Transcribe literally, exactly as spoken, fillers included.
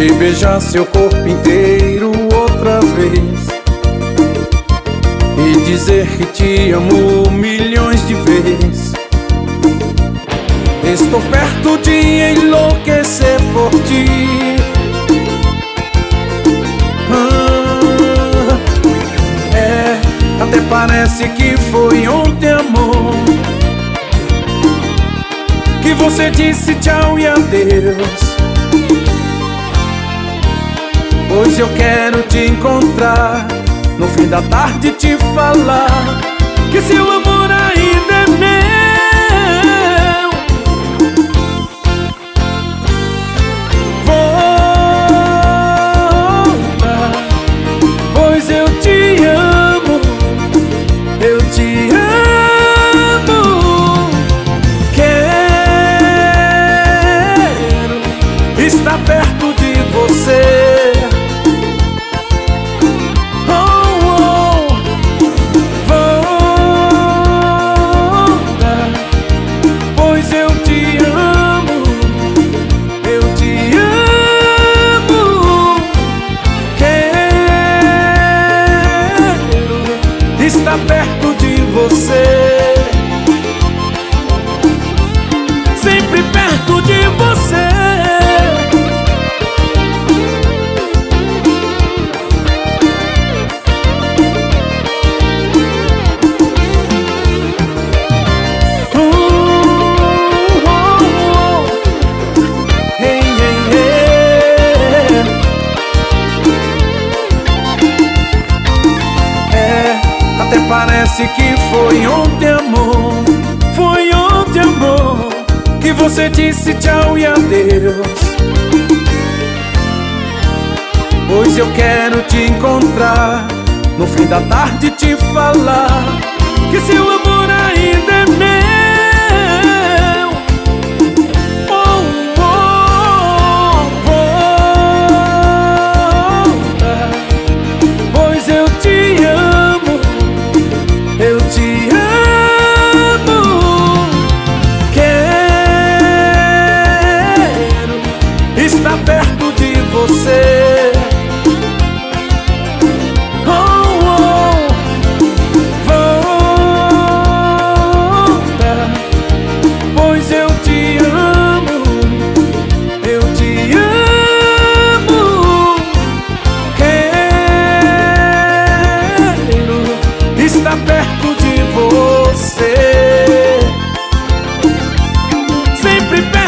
e beijar seu corpo inteiro outra vez, e dizer que te amo milhões de vezes. Estou perto de enlouquecer por ti. Ah, é, até parece que foi ontem, amor, que você disse tchau e adeus. Pois eu quero te encontrar no fim da tarde, te falar que seu amor ainda é meu. Volta, pois eu te amo, eu te amo. Quero estar perto de você. Está perto de você, sempre perto de você. Uh, oh, oh. Hey, hey, hey. É, até parece que foi ontem, amor, foi ontem, amor, que você disse tchau e adeus. Pois eu quero te encontrar no fim da tarde, te falar que seu amor ainda é meu. Oh, oh, volta, pois eu te amo, eu te amo. Quero estar perto de você. Oh, oh, volta, pois eu te amo, eu te amo. Quero estar perto de você, sempre perto.